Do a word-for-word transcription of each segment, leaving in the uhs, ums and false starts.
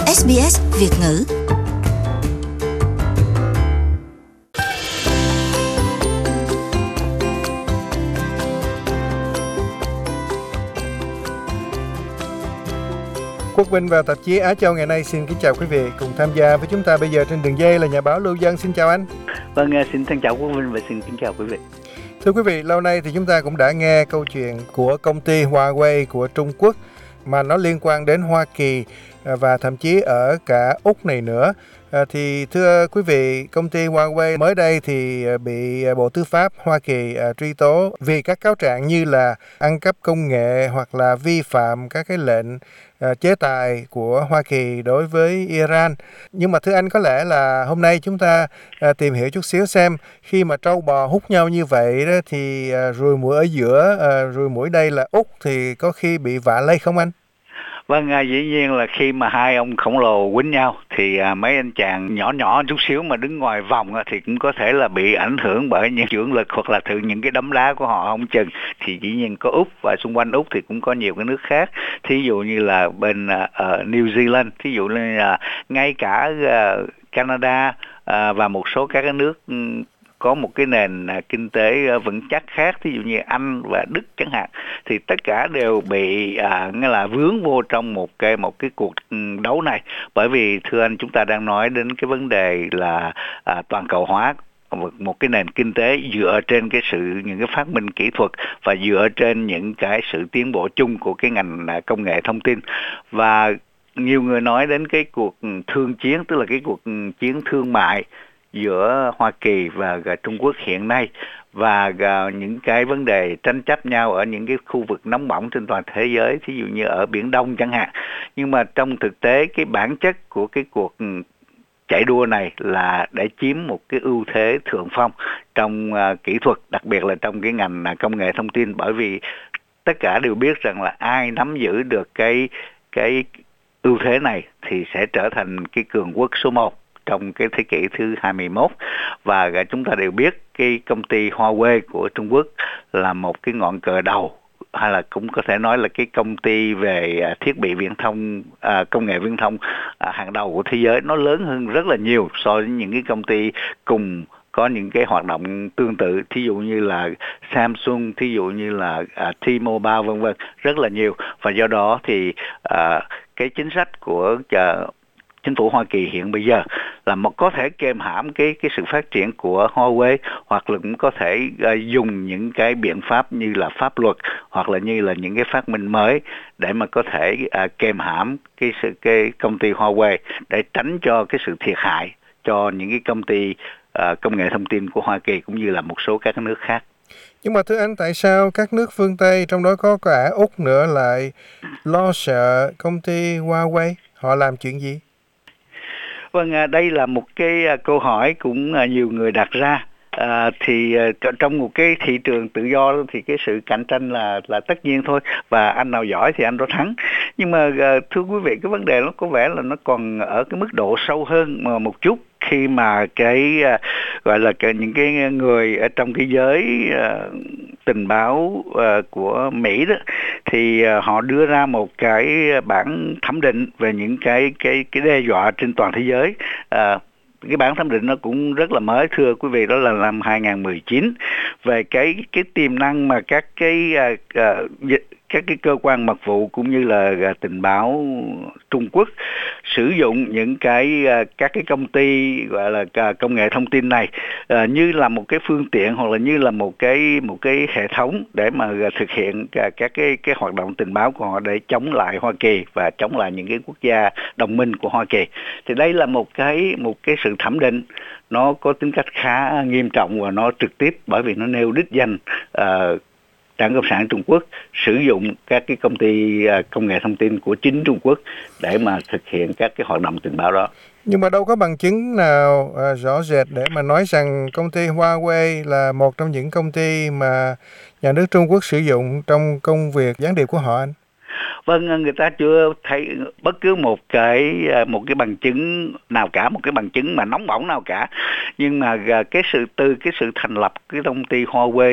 ét bê ét Việt ngữ. Quốc Vinh và tạp chí Á Châu ngày nay xin kính chào quý vị. Cùng tham gia với chúng ta bây giờ trên đường dây là nhà báo Lưu Dân. Xin chào anh. Vâng, xin thân chào Quốc Vinh và xin kính chào quý vị. Thưa quý vị, lâu nay thì chúng ta cũng đã nghe câu chuyện của công ty Huawei của Trung Quốc mà nó liên quan đến Hoa Kỳ và thậm chí ở cả Úc này nữa. À, thì thưa quý vị, công ty Huawei mới đây thì bị Bộ Tư pháp Hoa Kỳ à, truy tố vì các cáo trạng như là ăn cắp công nghệ hoặc là vi phạm các cái lệnh à, chế tài của Hoa Kỳ đối với Iran. Nhưng mà thưa anh, có lẽ là hôm nay chúng ta à, tìm hiểu chút xíu xem khi mà trâu bò hút nhau như vậy đó thì à, ruồi muỗi ở giữa, à, ruồi muỗi đây là Úc thì có khi bị vạ lây không anh? Vâng, à, dĩ nhiên là khi mà hai ông khổng lồ quýnh nhau thì à, mấy anh chàng nhỏ nhỏ chút xíu mà đứng ngoài vòng à, thì cũng có thể là bị ảnh hưởng bởi những chưởng lực hoặc là từ những cái đấm đá của họ không chừng. Thì dĩ nhiên có Úc và xung quanh Úc thì cũng có nhiều cái nước khác. Thí dụ như là bên à, ở New Zealand, thí dụ như là ngay cả à, Canada à, và một số các cái nước có một cái nền kinh tế vững chắc khác, ví dụ như Anh và Đức chẳng hạn, thì tất cả đều bị à, nghĩa là vướng vô trong một cái một cái cuộc đấu này. Bởi vì thưa anh, chúng ta đang nói đến cái vấn đề là à, toàn cầu hóa, một cái nền kinh tế dựa trên cái sự những cái phát minh kỹ thuật và dựa trên những cái sự tiến bộ chung của cái ngành công nghệ thông tin. Và nhiều người nói đến cái cuộc thương chiến, tức là cái cuộc chiến thương mại giữa Hoa Kỳ và Trung Quốc hiện nay, và những cái vấn đề tranh chấp nhau ở những cái khu vực nóng bỏng trên toàn thế giới, thí dụ như ở Biển Đông chẳng hạn. Nhưng mà trong thực tế, cái bản chất của cái cuộc chạy đua này là để chiếm một cái ưu thế thượng phong trong uh, kỹ thuật, đặc biệt là trong cái ngành uh, công nghệ thông tin. Bởi vì tất cả đều biết rằng là ai nắm giữ được cái cái ưu thế này thì sẽ trở thành cái cường quốc số một trong cái thế kỷ thứ hai mươi mốt. Và chúng ta đều biết cái công ty Huawei của Trung Quốc là một cái ngọn cờ đầu, hay là cũng có thể nói là cái công ty về thiết bị viễn thông, à, công nghệ viễn thông à, hàng đầu của thế giới. Nó lớn hơn rất là nhiều so với những cái công ty cùng có những cái hoạt động tương tự, thí dụ như là Samsung, thí dụ như là à, T-Mobile vân vân, rất là nhiều. Và do đó thì à, cái chính sách của à, chính phủ Hoa Kỳ hiện bây giờ là một có thể kềm hãm cái cái sự phát triển của Huawei, hoặc là cũng có thể uh, dùng những cái biện pháp như là pháp luật hoặc là như là những cái phát minh mới để mà có thể uh, kềm hãm cái sự cái công ty Huawei, để tránh cho cái sự thiệt hại cho những cái công ty uh, công nghệ thông tin của Hoa Kỳ cũng như là một số các nước khác. Nhưng mà thưa anh, tại sao các nước phương Tây, trong đó có cả Úc nữa, lại lo sợ công ty Huawei? Họ làm chuyện gì? Vâng, đây là một cái câu hỏi cũng nhiều người đặt ra. À, thì trong một cái thị trường tự do thì cái sự cạnh tranh là là tất nhiên thôi, và anh nào giỏi thì anh đó thắng. Nhưng mà thưa quý vị, cái vấn đề nó có vẻ là nó còn ở cái mức độ sâu hơn mà một chút, khi mà cái gọi là cái, những cái người ở trong cái giới uh, tình báo uh, của Mỹ đó, thì uh, họ đưa ra một cái bản thẩm định về những cái cái cái đe dọa trên toàn thế giới. Uh, cái bản thẩm định nó cũng rất là mới, thưa quý vị, đó là năm hai không một chín, về cái cái tiềm năng mà các cái uh, uh, các cái cơ quan mật vụ cũng như là tình báo Trung Quốc sử dụng những cái các cái công ty gọi là công nghệ thông tin này uh, như là một cái phương tiện, hoặc là như là một cái một cái hệ thống để mà thực hiện các cái cái hoạt động tình báo của họ để chống lại Hoa Kỳ và chống lại những cái quốc gia đồng minh của Hoa Kỳ. Thì đây là một cái một cái sự thẩm định nó có tính cách khá nghiêm trọng, và nó trực tiếp, bởi vì nó nêu đích danh uh, Đảng Cộng sản Trung Quốc sử dụng các cái công ty công nghệ thông tin của chính Trung Quốc để mà thực hiện các cái hoạt động tình báo đó. Nhưng mà đâu có bằng chứng nào à, rõ rệt để mà nói rằng công ty Huawei là một trong những công ty mà nhà nước Trung Quốc sử dụng trong công việc gián điệp của họ anh? Vâng, người ta chưa thấy bất cứ một cái một cái bằng chứng nào cả, một cái bằng chứng mà nóng bỏng nào cả. Nhưng mà cái sự từ cái sự thành lập cái công ty Huawei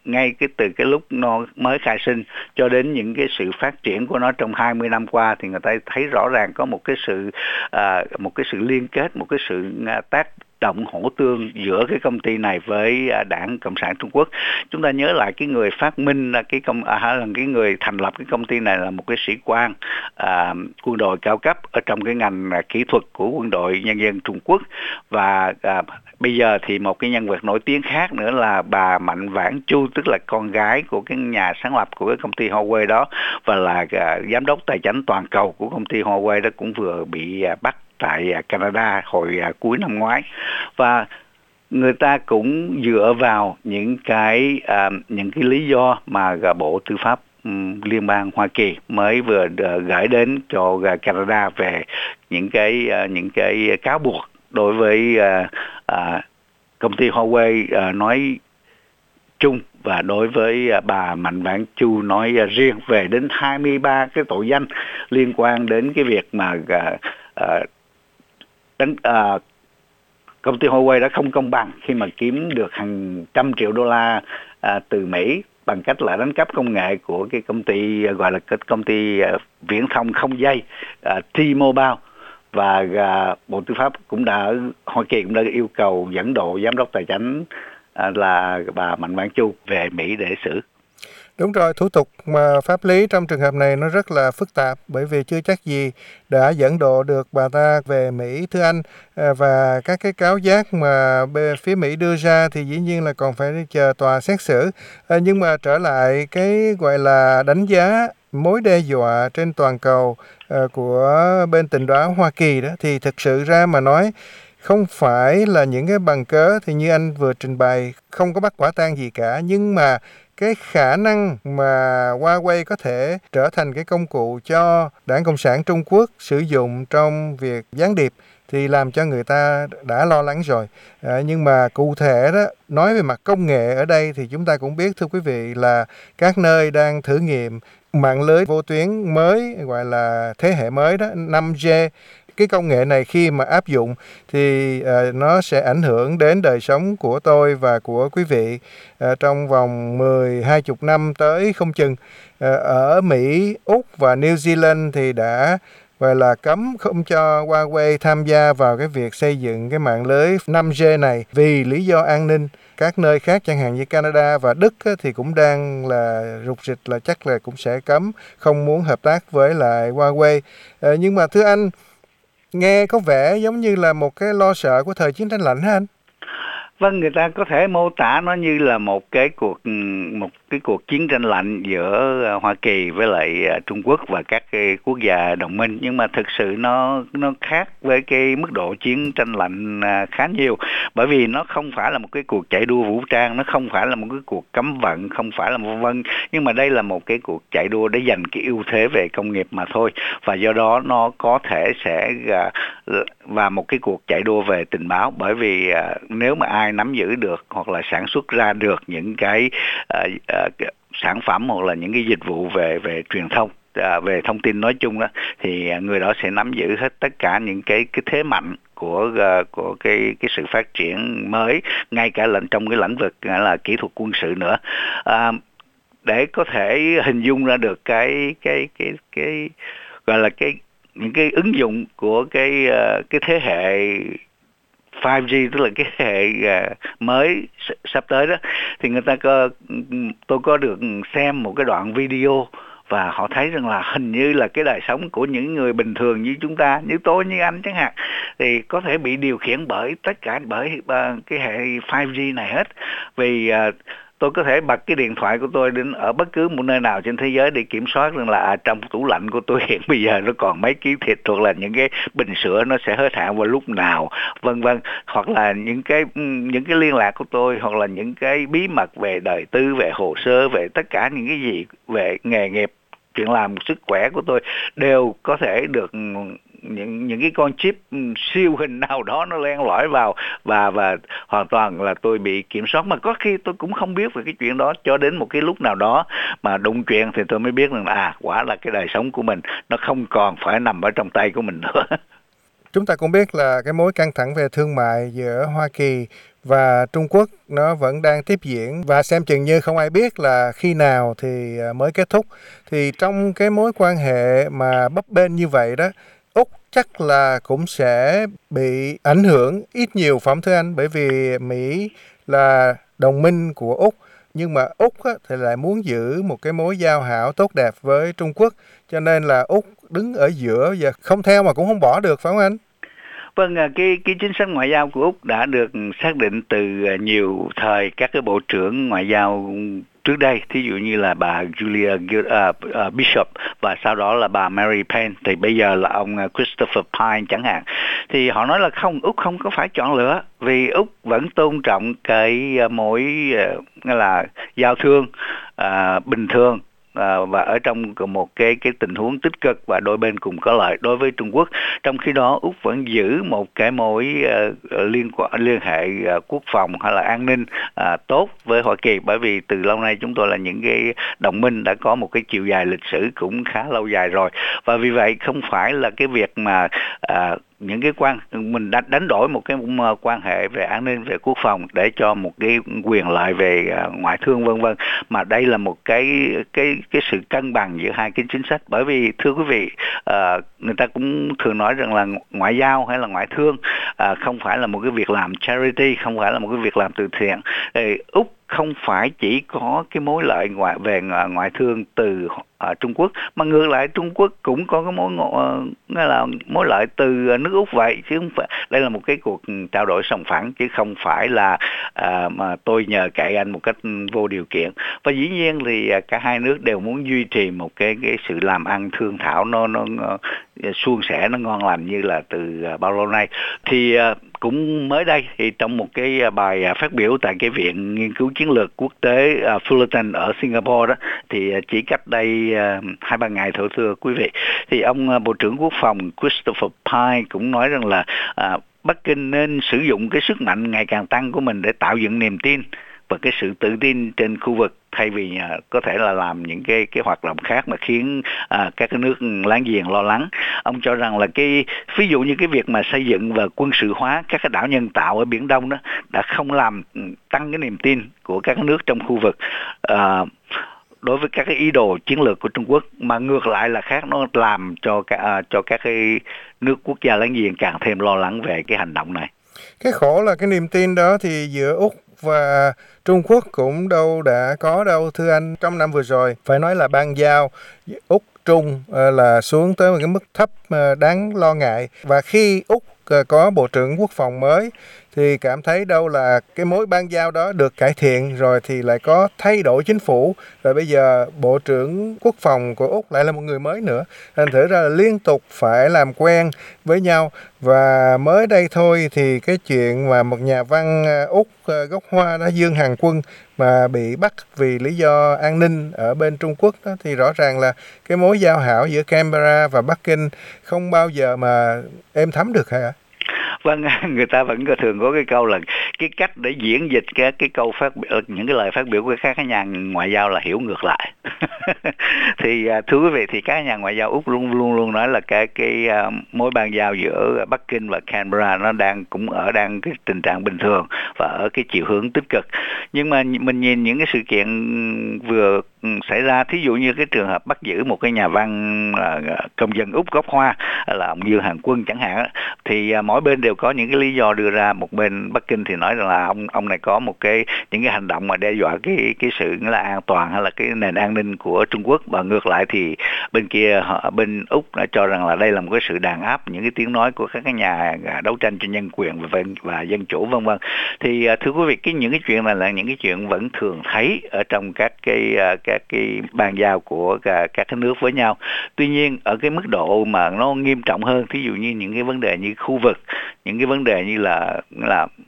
ngay cái từ cái lúc nó mới khai sinh cho đến những cái sự phát triển của nó trong hai mươi năm qua, thì người ta thấy rõ ràng có một cái sự à, một cái sự liên kết, một cái sự tác động hỗ tương giữa cái công ty này với Đảng Cộng sản Trung Quốc. Chúng ta nhớ lại cái người phát minh cái công à, là cái người thành lập cái công ty này là một cái sĩ quan à, quân đội cao cấp ở trong cái ngành kỹ thuật của quân đội nhân dân Trung Quốc. Và à, bây giờ thì một cái nhân vật nổi tiếng khác nữa là bà Mạnh Vãn Chu, tức là con gái của cái nhà sáng lập của cái công ty Huawei đó, và là à, giám đốc tài chính toàn cầu của công ty Huawei đó, cũng vừa bị à, bắt tại Canada hồi à, cuối năm ngoái. Và người ta cũng dựa vào những cái à, những cái lý do mà Bộ Tư pháp um, Liên bang Hoa Kỳ mới vừa uh, gửi đến cho uh, Canada về những cái uh, những cái cáo buộc đối với uh, uh, công ty Huawei uh, nói chung và đối với uh, bà Mạnh Vãn Chu nói uh, riêng, về đến hai mươi ba cái tội danh liên quan đến cái việc mà uh, uh, đánh uh, công ty Huawei đã không công bằng khi mà kiếm được hàng trăm triệu đô la à, từ Mỹ bằng cách là đánh cắp công nghệ của cái công ty gọi là cái công ty uh, viễn thông không dây uh, T-Mobile. Và uh, Bộ Tư pháp cũng đã Hoa Kỳ cũng đã yêu cầu dẫn độ giám đốc tài chính uh, là bà Mạnh Vãn Chu về Mỹ để xử. Đúng rồi, thủ tục mà pháp lý trong trường hợp này nó rất là phức tạp, bởi vì chưa chắc gì đã dẫn độ được bà ta về Mỹ, thưa anh. Và các cái cáo giác mà phía Mỹ đưa ra thì dĩ nhiên là còn phải chờ tòa xét xử. Nhưng mà trở lại cái gọi là đánh giá mối đe dọa trên toàn cầu của bên tình báo Hoa Kỳ đó, thì thực sự ra mà nói không phải là những cái bằng cớ thì như anh vừa trình bày, không có bắt quả tang gì cả, nhưng mà cái khả năng mà Huawei có thể trở thành cái công cụ cho Đảng Cộng sản Trung Quốc sử dụng trong việc gián điệp thì làm cho người ta đã lo lắng rồi. À, nhưng mà cụ thể đó, nói về mặt công nghệ ở đây thì chúng ta cũng biết, thưa quý vị, là các nơi đang thử nghiệm mạng lưới vô tuyến mới, gọi là thế hệ mới đó, năm G. Cái công nghệ này khi mà áp dụng thì uh, nó sẽ ảnh hưởng đến đời sống của tôi và của quý vị uh, trong vòng mười, hai mươi năm tới không chừng. Uh, ở Mỹ, Úc và New Zealand thì đã gọi là cấm không cho Huawei tham gia vào cái việc xây dựng cái mạng lưới năm G này vì lý do an ninh. Các nơi khác chẳng hạn như Canada và Đức á, thì cũng đang là rục rịch là chắc là cũng sẽ cấm, không muốn hợp tác với lại Huawei. Uh, nhưng mà thưa anh, nghe có vẻ giống như là một cái lo sợ của thời chiến tranh lạnh hả anh? Vâng, người ta có thể mô tả nó như là một cái cuộc một cái cuộc chiến tranh lạnh giữa Hoa Kỳ với lại Trung Quốc và các cái quốc gia đồng minh, nhưng mà thực sự nó nó khác với cái mức độ chiến tranh lạnh khá nhiều, bởi vì nó không phải là một cái cuộc chạy đua vũ trang, nó không phải là một cái cuộc cấm vận, không phải là một vân, nhưng mà đây là một cái cuộc chạy đua để giành cái ưu thế về công nghiệp mà thôi, và do đó nó có thể sẽ và một cái cuộc chạy đua về tình báo, bởi vì nếu mà ai nắm giữ được hoặc là sản xuất ra được những cái uh, uh, sản phẩm hoặc là những cái dịch vụ về về truyền thông, uh, về thông tin nói chung đó, thì người đó sẽ nắm giữ hết tất cả những cái cái thế mạnh của uh, của cái cái sự phát triển mới, ngay cả lệnh trong cái lĩnh vực uh, là kỹ thuật quân sự nữa. Uh, để có thể hình dung ra được cái cái cái cái gọi là cái những cái ứng dụng của cái uh, cái thế hệ năm G, tức là cái hệ uh, mới sắp tới đó, thì người ta có tôi có được xem một cái đoạn video và họ thấy rằng là hình như là cái đời sống của những người bình thường như chúng ta, như tôi, như anh chẳng hạn, thì có thể bị điều khiển bởi tất cả bởi uh, cái hệ năm G này hết. Vì uh, tôi có thể bật cái điện thoại của tôi đến ở bất cứ một nơi nào trên thế giới để kiểm soát rằng là à, trong tủ lạnh của tôi hiện bây giờ nó còn mấy ký thịt, hoặc là những cái bình sữa nó sẽ hết hạn vào lúc nào, vân vân, hoặc là những cái những cái liên lạc của tôi, hoặc là những cái bí mật về đời tư, về hồ sơ, về tất cả những cái gì về nghề nghiệp, chuyện làm, sức khỏe của tôi đều có thể được những những cái con chip siêu hình nào đó nó len lỏi vào, và và hoàn toàn là tôi bị kiểm soát, mà có khi tôi cũng không biết về cái chuyện đó cho đến một cái lúc nào đó mà đụng chuyện thì tôi mới biết rằng à, quả là cái đời sống của mình nó không còn phải nằm ở trong tay của mình nữa. Chúng ta cũng biết là cái mối căng thẳng về thương mại giữa Hoa Kỳ và Trung Quốc nó vẫn đang tiếp diễn và xem chừng như không ai biết là khi nào thì mới kết thúc. Thì trong cái mối quan hệ mà bấp bênh như vậy đó, Úc chắc là cũng sẽ bị ảnh hưởng ít nhiều, phải không thưa anh? Bởi vì Mỹ là đồng minh của Úc, nhưng mà Úc á, thì lại muốn giữ một cái mối giao hảo tốt đẹp với Trung Quốc, cho nên là Úc đứng ở giữa và không theo mà cũng không bỏ được, phải không anh? Vâng, cái cái chính sách ngoại giao của Úc đã được xác định từ nhiều thời các cái bộ trưởng ngoại giao trước đây, thí dụ như là bà Julia uh, Bishop và sau đó là bà Mary Pence, thì bây giờ là ông Christopher Pine chẳng hạn. Thì họ nói là không, Úc không có phải chọn lựa, vì Úc vẫn tôn trọng cái mối uh, là giao thương uh, bình thường. À, và ở trong một cái cái tình huống tích cực và đôi bên cùng có lợi đối với Trung Quốc. Trong khi đó Úc vẫn giữ một cái mối uh, liên quan liên hệ uh, quốc phòng hay là an ninh uh, tốt với Hoa Kỳ, bởi vì từ lâu nay chúng tôi là những cái đồng minh đã có một cái chiều dài lịch sử cũng khá lâu dài rồi, và vì vậy không phải là cái việc mà uh, những cái quan mình đã đánh đổi một cái quan hệ về an ninh, về quốc phòng để cho một cái quyền lợi về uh, ngoại thương vân vân, mà đây là một cái cái cái sự cân bằng giữa hai cái chính sách. Bởi vì thưa quý vị, uh, người ta cũng thường nói rằng là ngoại giao hay là ngoại thương uh, không phải là một cái việc làm charity, không phải là một cái việc làm từ thiện. Thì Úc không phải chỉ có cái mối lợi ngoại về ngoại thương từ ở Trung Quốc, mà ngược lại Trung Quốc cũng có cái mối uh, là mối lợi từ nước Úc vậy, chứ không phải đây là một cái cuộc trao đổi sòng phẳng, chứ không phải là uh, mà tôi nhờ cậy anh một cách vô điều kiện. Và dĩ nhiên thì cả hai nước đều muốn duy trì một cái cái sự làm ăn thương thảo nó nó uh, suôn sẻ, nó ngon lành như là từ uh, bao lâu nay. Thì uh, cũng mới đây thì trong một cái bài phát biểu tại cái viện nghiên cứu chiến lược quốc tế uh, Fullerton ở Singapore đó, thì chỉ cách đây uh, hai ba ngày thôi thưa quý vị, thì ông uh, Bộ trưởng Quốc phòng Christopher Pine cũng nói rằng là uh, Bắc Kinh nên sử dụng cái sức mạnh ngày càng tăng của mình để tạo dựng niềm tin và cái sự tự tin trên khu vực, thay vì uh, có thể là làm những cái cái hoạt động khác mà khiến uh, các cái nước láng giềng lo lắng. Ông cho rằng là cái ví dụ như cái việc mà xây dựng và quân sự hóa các cái đảo nhân tạo ở Biển Đông đó đã không làm tăng cái niềm tin của các nước trong khu vực uh, đối với các cái ý đồ chiến lược của Trung Quốc, mà ngược lại là khác, nó làm cho cả, uh, cho các cái nước quốc gia láng giềng càng thêm lo lắng về cái hành động này. Cái khổ là cái niềm tin đó thì giữa Úc và Trung Quốc cũng đâu đã có đâu thưa anh. Trong năm vừa rồi phải nói là bang giao Úc Trung là xuống tới một cái mức thấp đáng lo ngại, và khi Úc có bộ trưởng quốc phòng mới thì cảm thấy đâu là cái mối bang giao đó được cải thiện, rồi thì lại có thay đổi chính phủ, rồi bây giờ bộ trưởng quốc phòng của Úc lại là một người mới nữa, thành thử ra là liên tục phải làm quen với nhau. Và mới đây thôi thì cái chuyện mà một nhà văn Úc gốc Hoa đó, Dương Hằng Quân, mà bị bắt vì lý do an ninh ở bên Trung Quốc đó, thì rõ ràng là cái mối giao hảo giữa Canberra và Bắc Kinh không bao giờ mà êm thấm được hả? Vâng, người ta vẫn thường có cái câu là cái cách để diễn dịch cái cái câu phát biểu, những cái lời phát biểu của các nhà ngoại giao là hiểu ngược lại. Thì thưa quý vị, thì các nhà ngoại giao Úc luôn luôn luôn nói là cái cái uh, mối bang giao giữa Bắc Kinh và Canberra nó đang cũng ở đang cái tình trạng bình thường và ở cái chiều hướng tích cực. Nhưng mà mình nhìn những cái sự kiện vừa xảy ra, thí dụ như cái trường hợp bắt giữ một cái nhà văn uh, công dân Úc gốc Hoa là ông Dương Hằng Quân chẳng hạn, thì uh, mỗi bên đều có những cái lý do đưa ra. Một bên Bắc Kinh thì nói rằng là ông ông này có một cái những cái hành động mà đe dọa cái cái sự là an toàn hay là cái nền an ninh của Trung Quốc, và ngược lại thì bên kia họ, bên Úc đã cho rằng là đây là một cái sự đàn áp những cái tiếng nói của các cái nhà đấu tranh cho nhân quyền và và dân chủ vân vân. Thì thưa quý vị, cái những cái chuyện này là những cái chuyện vẫn thường thấy ở trong các cái các cái bang giao của các cái nước với nhau. Tuy nhiên ở cái mức độ mà nó nghiêm trọng hơn, thí dụ như những cái vấn đề như khu vực, những cái vấn đề như là là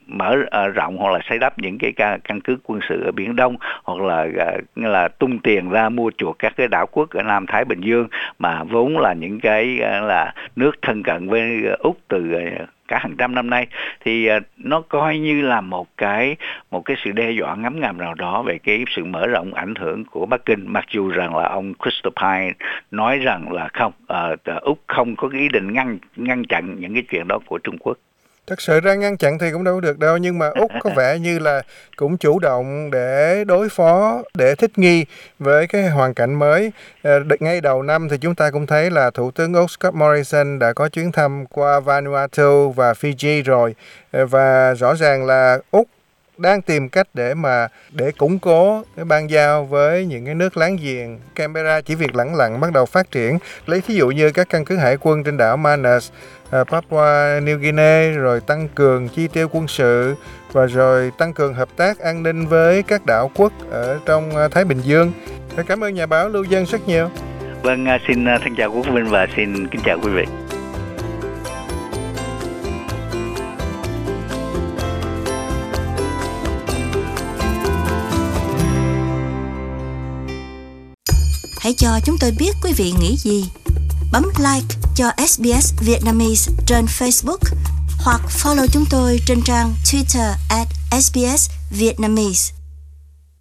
mở uh, rộng hoặc là xây đắp những cái căn, căn cứ quân sự ở Biển Đông, hoặc là uh, là tung tiền ra mua chuộc các cái đảo quốc ở Nam Thái Bình Dương mà vốn là những cái uh, là nước thân cận với Úc từ uh, cả hàng trăm năm nay, thì uh, nó coi như là một cái một cái sự đe dọa ngấm ngầm nào đó về cái sự mở rộng ảnh hưởng của Bắc Kinh, mặc dù rằng là ông Christopher Pyne nói rằng là không, uh, Úc không có ý định ngăn ngăn chặn những cái chuyện đó của Trung Quốc. Thật sự ra ngăn chặn thì cũng đâu được đâu, nhưng mà Úc có vẻ như là cũng chủ động để đối phó, để thích nghi với cái hoàn cảnh mới. À, ngay đầu năm thì chúng ta cũng thấy là Thủ tướng Úc Scott Morrison đã có chuyến thăm qua Vanuatu và Fiji rồi, à, và rõ ràng là Úc đang tìm cách để mà để củng cố cái bang giao với những cái nước láng giềng. Canberra chỉ việc lẳng lặng bắt đầu phát triển, lấy thí dụ như các căn cứ hải quân trên đảo Manus, Papua New Guinea, rồi tăng cường chi tiêu quân sự và rồi tăng cường hợp tác an ninh với các đảo quốc ở trong Thái Bình Dương. Cảm ơn nhà báo Lưu Dân rất nhiều. Vâng, xin thân chào Quốc Vinh và xin kính chào quý vị. Hãy cho chúng tôi biết quý vị nghĩ gì. Bấm like cho ét bê ét Vietnamese trên Facebook hoặc follow chúng tôi trên trang Twitter at ét bê ét Vietnamese.